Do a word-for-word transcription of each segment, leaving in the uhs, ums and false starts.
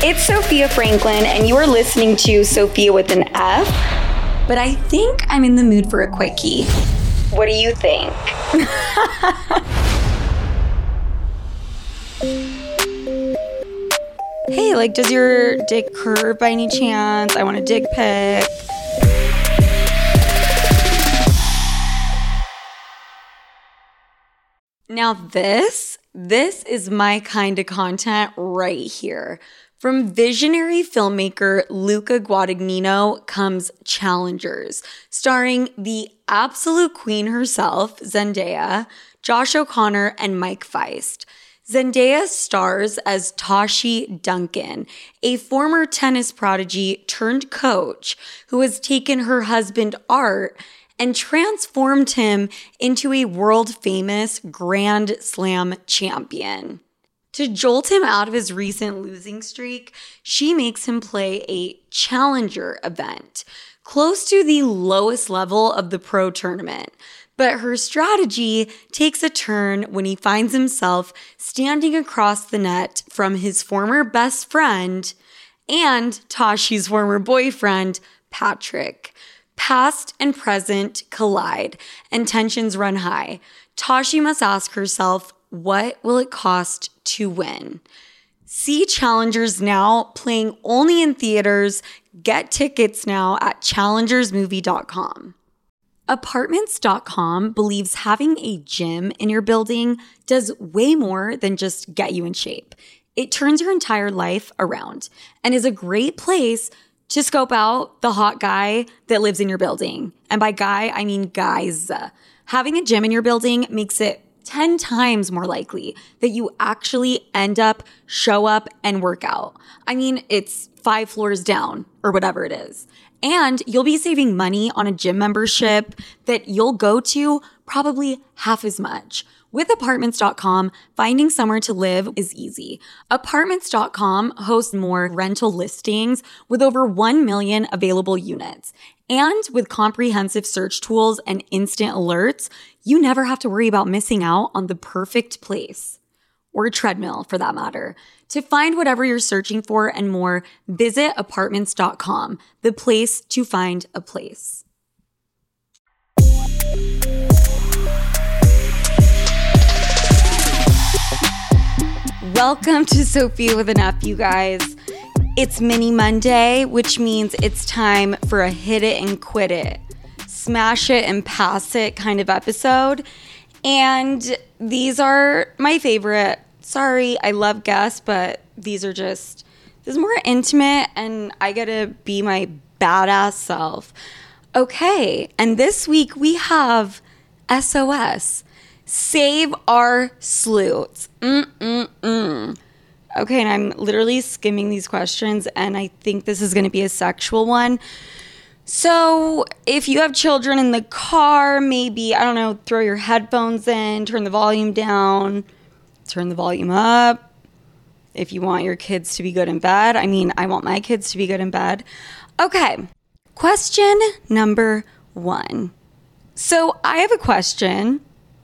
It's Sophia Franklin, and you are listening to Sophia with an F. But I think I'm in the mood for a quickie. What do you think? Hey, like, does your dick curve by any chance? I want a dick pic. Now this, this is my kind of content right here. From visionary filmmaker Luca Guadagnino comes Challengers, starring the absolute queen herself, Zendaya, Josh O'Connor, and Mike Feist. Zendaya stars as Tashi Duncan, a former tennis prodigy turned coach who has taken her husband Art and transformed him into a world-famous Grand Slam champion. To jolt him out of his recent losing streak, she makes him play a challenger event, close to the lowest level of the pro tournament. But her strategy takes a turn when he finds himself standing across the net from his former best friend and Tashi's former boyfriend, Patrick. Past and present collide, and tensions run high. Tashi must ask herself, what will it cost to win? See Challengers now, playing only in theaters. Get tickets now at challengers movie dot com. Apartments dot com believes having a gym in your building does way more than just get you in shape. It turns your entire life around and is a great place to scope out the hot guy that lives in your building. And by guy, I mean guys. Having a gym in your building makes it ten times more likely that you actually end up, show up, and work out. I mean, it's five floors down or whatever it is. And you'll be saving money on a gym membership that you'll go to probably half as much. With Apartments dot com, finding somewhere to live is easy. Apartments dot com hosts more rental listings with over one million available units. And with comprehensive search tools and instant alerts, you never have to worry about missing out on the perfect place. Or a treadmill, for that matter. To find whatever you're searching for and more, visit Apartments dot com, the place to find a place. Welcome to Sophia with an F, you guys. It's Mini Monday, which means it's time for a hit it and quit it, smash it and pass it kind of episode. And these are my favorite. Sorry, I love guests, but these are just, this is more intimate and I gotta be my badass self. Okay, and this week we have S O S. Save our sleuths. Mm-mm-mm. Okay, and I'm literally skimming these questions, and I think this is going to be a sexual one. So if you have children in the car, maybe, I don't know, throw your headphones in, turn the volume down, turn the volume up. If you want your kids to be good in bed. I mean, I want my kids to be good in bed. Okay, question number one. So I have a question.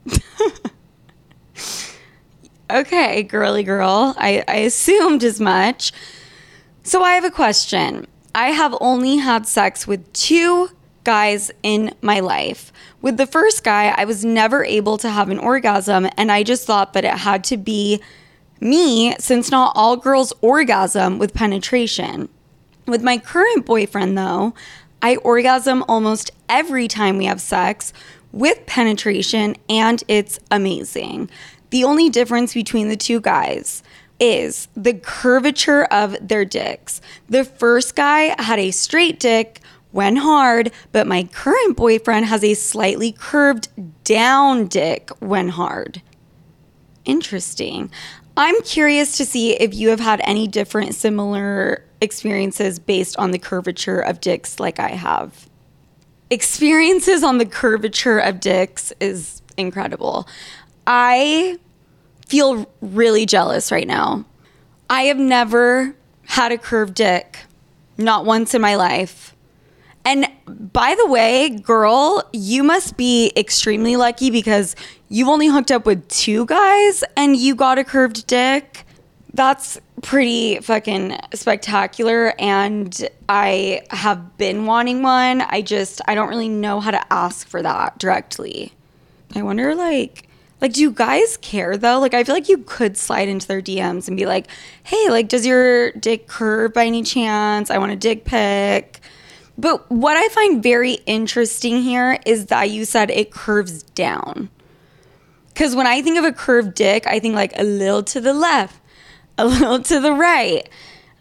Okay, girly girl. I, I assumed as much. So I have a question. I have only had sex with two guys in my life. With the first guy, I was never able to have an orgasm, and I just thought that it had to be me, since not all girls orgasm with penetration. With my current boyfriend, though, I orgasm almost every time we have sex with penetration, and it's amazing. The only difference between the two guys is the curvature of their dicks. The first guy had a straight dick, went hard, but my current boyfriend has a slightly curved down dick, went hard. Interesting. I'm curious to see if you have had any different similar experiences based on the curvature of dicks like I have. Experiences on the curvature of dicks is incredible. I feel really jealous right now. I have never had a curved dick, not once in my life. And by the way, girl, you must be extremely lucky because you've only hooked up with two guys and you got a curved dick. That's pretty fucking spectacular, and I have been wanting one. I just, I don't really know how to ask for that directly. I wonder, like, like, do you guys care, though? Like, I feel like you could slide into their D Ms and be like, hey, like, does your dick curve by any chance? I want a dick pic. But what I find very interesting here is that you said it curves down. Because when I think of a curved dick, I think, like, a little to the left, a little to the right.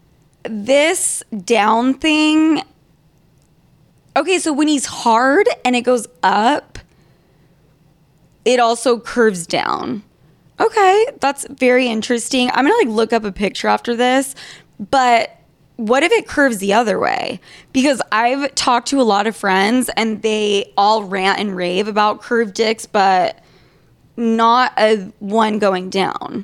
This down thing, okay, so when he's hard and it goes up, it also curves down. Okay, that's very interesting. I'm gonna like look up a picture after this, but what if it curves the other way? Because I've talked to a lot of friends and they all rant and rave about curved dicks, but not a one going down.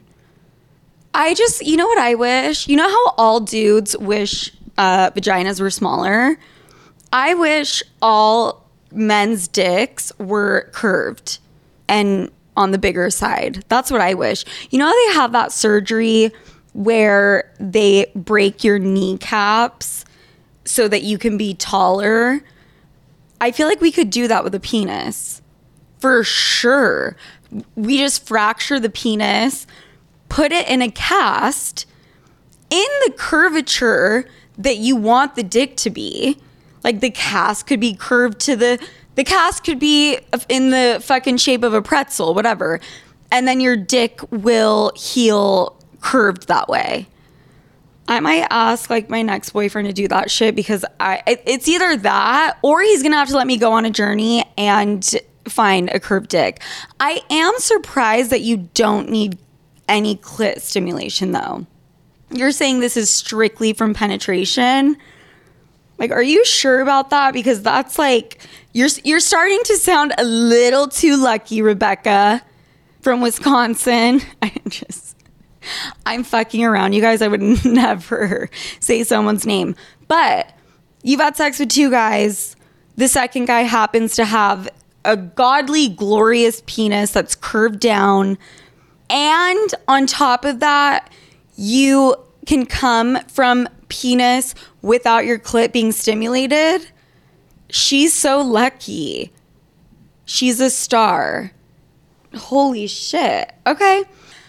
I just, you know what I wish? You know how all dudes wish uh, vaginas were smaller? I wish all men's dicks were curved and on the bigger side. That's what I wish. You know how they have that surgery where they break your kneecaps so that you can be taller? I feel like we could do that with a penis. For sure. We just fracture the penis, put it in a cast in the curvature that you want the dick to be. Like the cast could be curved to the, the cast could be in the fucking shape of a pretzel, whatever. And then your dick will heal curved that way. I might ask like my next boyfriend to do that shit because I, it, it's either that or he's gonna have to let me go on a journey and find a curved dick. I am surprised that you don't need any clit stimulation though. You're saying this is strictly from penetration? Like, are you sure about that? Because that's like, you're you're starting to sound a little too lucky, Rebecca from Wisconsin. I just, I'm fucking around. You guys, I would never say someone's name. But you've had sex with two guys. The second guy happens to have a godly, glorious penis that's curved down. And on top of that, you can come from penis without your clit being stimulated. She's so lucky. She's a star. Holy shit. Okay.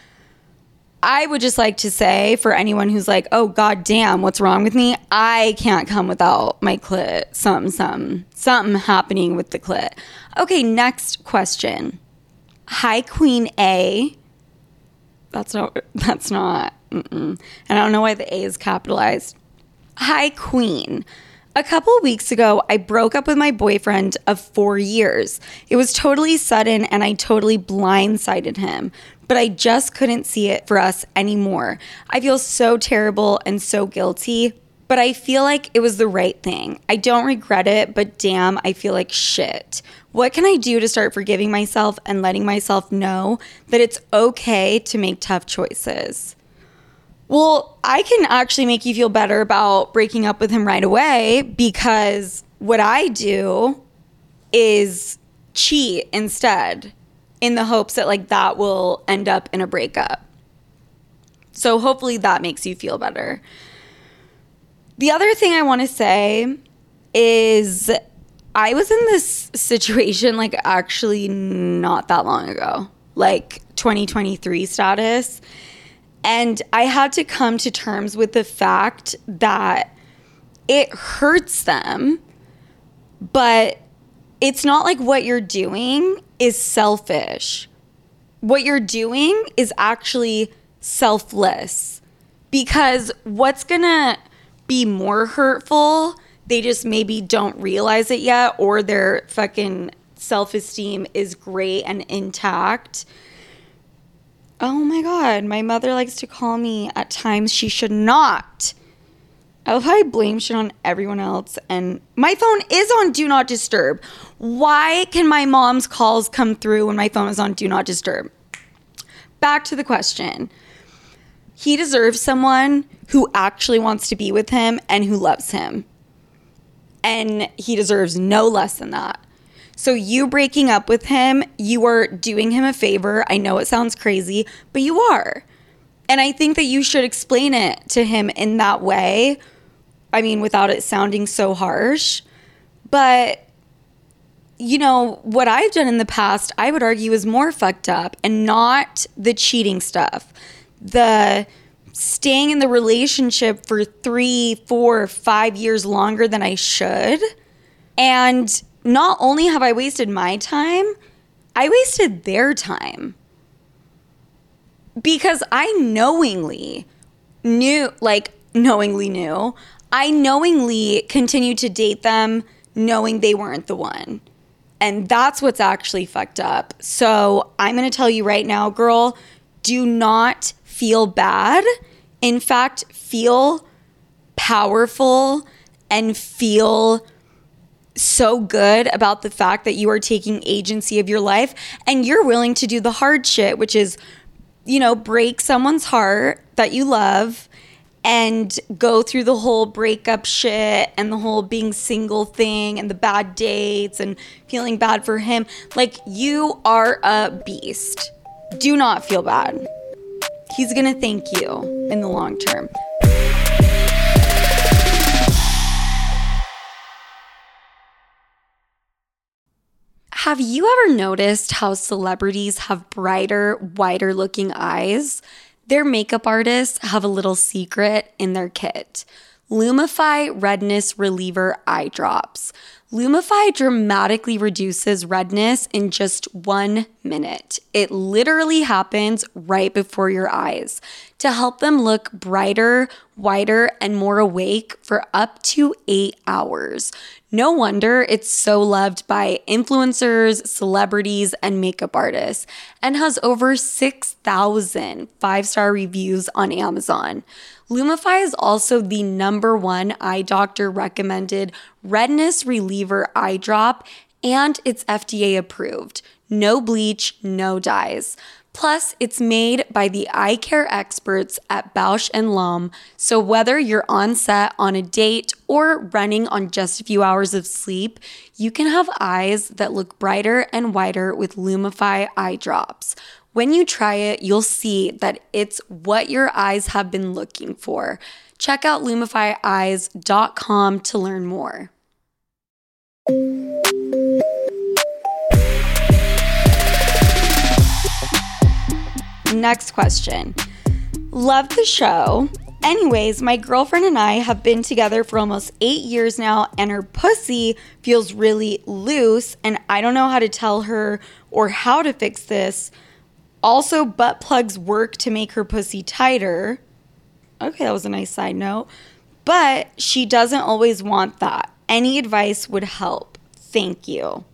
I would just like to say for anyone who's like, oh, god damn, what's wrong with me? I can't come without my clit. Something, something, something happening with the clit. Okay, next question. Hi, Queen A. That's not, that's not, mm-mm. And I don't know why the A is capitalized. Hi, Queen. A couple weeks ago, I broke up with my boyfriend of four years. It was totally sudden and I totally blindsided him, but I just couldn't see it for us anymore. I feel so terrible and so guilty, but I feel like it was the right thing. I don't regret it, but damn, I feel like shit. What can I do to start forgiving myself and letting myself know that it's okay to make tough choices? Well, I can actually make you feel better about breaking up with him right away because what I do is cheat instead in the hopes that like that will end up in a breakup. So hopefully that makes you feel better. The other thing I want to say is I was in this situation like actually not that long ago, like twenty twenty-three status. And I had to come to terms with the fact that it hurts them, but it's not like what you're doing is selfish. What you're doing is actually selfless, because what's gonna be more hurtful, they just maybe don't realize it yet, or their fucking self-esteem is great and intact. Oh my God, my mother likes to call me at times she should not. I love how I blame shit on everyone else, and my phone is on Do Not Disturb. Why can my mom's calls come through when my phone is on Do Not Disturb? Back to the question. He deserves someone who actually wants to be with him and who loves him. And he deserves no less than that. So you breaking up with him, you are doing him a favor. I know it sounds crazy, but you are. And I think that you should explain it to him in that way. I mean, without it sounding so harsh. But, you know, what I've done in the past, I would argue is more fucked up, and not the cheating stuff. The staying in the relationship for three, four, five years longer than I should. And not only have I wasted my time, I wasted their time. Because I knowingly knew, like knowingly knew, I knowingly continued to date them knowing they weren't the one. And that's what's actually fucked up. So I'm going to tell you right now, girl, do not feel bad. In fact, feel powerful and feel so good about the fact that you are taking agency of your life and you're willing to do the hard shit, which is, you know, break someone's heart that you love and go through the whole breakup shit and the whole being single thing and the bad dates and feeling bad for him. Like, you are a beast. Do not feel bad. He's gonna thank you in the long term. Have you ever noticed how celebrities have brighter, whiter looking eyes? Their makeup artists have a little secret in their kit. Lumify Redness Reliever Eye Drops. Lumify dramatically reduces redness in just one minute. It literally happens right before your eyes to help them look brighter, whiter, and more awake for up to eight hours. No wonder it's so loved by influencers, celebrities, and makeup artists, and has over six thousand five-star reviews on Amazon. Lumify is also the number one eye doctor recommended redness reliever eye drop, and it's F D A approved. No bleach, no dyes. Plus, it's made by the eye care experts at Bausch and Lomb, so whether you're on set, on a date, or running on just a few hours of sleep, you can have eyes that look brighter and whiter with Lumify eye drops. When you try it, you'll see that it's what your eyes have been looking for. Check out lumify eyes dot com to learn more. Next question. Love the show. Anyways, my girlfriend and I have been together for almost eight years now, and her pussy feels really loose, and I don't know how to tell her or how to fix this. Also, butt plugs work to make her pussy tighter. Okay, that was a nice side note. But she doesn't always want that. Any advice would help. Thank you.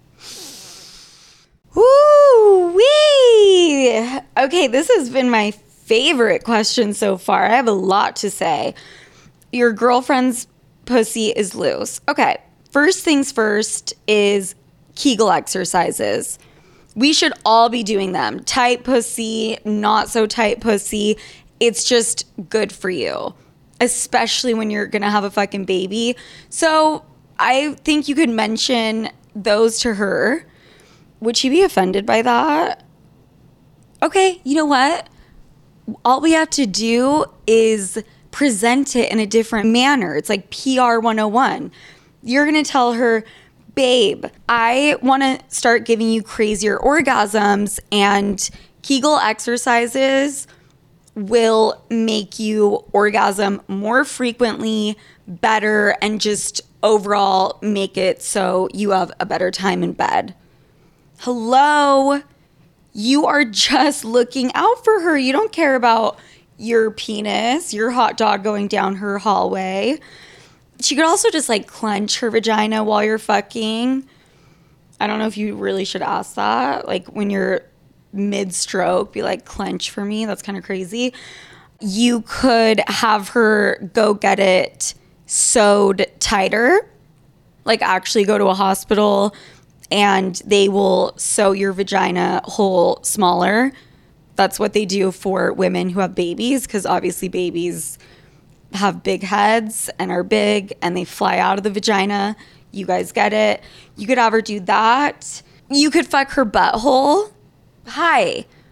Woo-wee! Okay, this has been my favorite question so far. I have a lot to say. Your girlfriend's pussy is loose. Okay, first things first is Kegel exercises. We should all be doing them. Tight pussy, not so tight pussy. It's just good for you, especially when you're gonna have a fucking baby. So I think you could mention those to her. Would she be offended by that? Okay, you know what? All we have to do is present it in a different manner. It's like P R one oh one. You're gonna tell her, babe, I want to start giving you crazier orgasms, and Kegel exercises will make you orgasm more frequently, better, and just overall make it so you have a better time in bed. Hello? You are just looking out for her. You don't care about your penis, your hot dog going down her hallway. She could also just like clench her vagina while you're fucking. I don't know if you really should ask that. Like when you're mid-stroke, be like, clench for me. That's kind of crazy. You could have her go get it sewed tighter. Like actually go to a hospital and they will sew your vagina hole smaller. That's what they do for women who have babies, because obviously babies have big heads and are big and they fly out of the vagina. You guys get it. You could have her do that. You could fuck her butthole. Hi.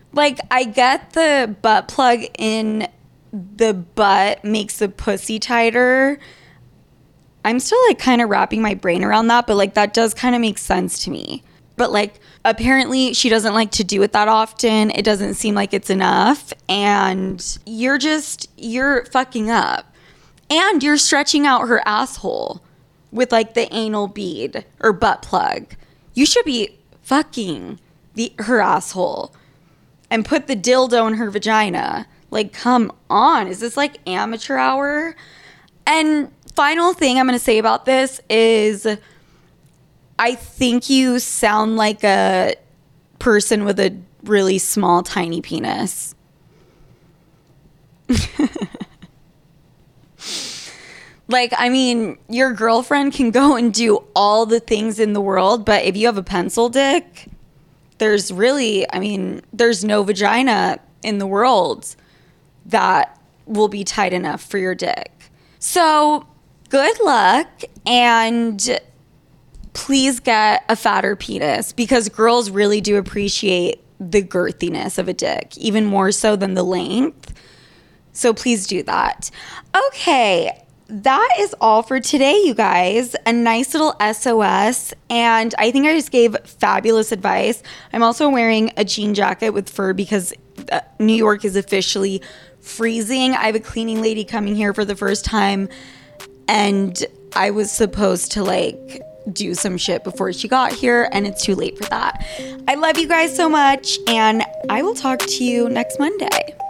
Like, I get the butt plug in the butt makes the pussy tighter. I'm still like kind of wrapping my brain around that, but like that does kind of make sense to me. But like apparently she doesn't like to do it that often. It doesn't seem like it's enough. And you're just, you're fucking up. And you're stretching out her asshole with like the anal bead or butt plug. You should be fucking the her asshole and put the dildo in her vagina. Like, come on. Is this like amateur hour? And final thing I'm going to say about this is I think you sound like a person with a really small, tiny penis. Like, I mean, your girlfriend can go and do all the things in the world, but if you have a pencil dick, there's really, I mean, there's no vagina in the world that will be tight enough for your dick. So, good luck, and please get a fatter penis, because girls really do appreciate the girthiness of a dick, even more so than the length. So please do that. Okay, that is all for today, you guys. A nice little S O S, and I think I just gave fabulous advice. I'm also wearing a jean jacket with fur because uh, New York is officially freezing. I have a cleaning lady coming here for the first time, and I was supposed to like do some shit before she got here, and it's too late for that. I love you guys so much, and I will talk to you next Monday.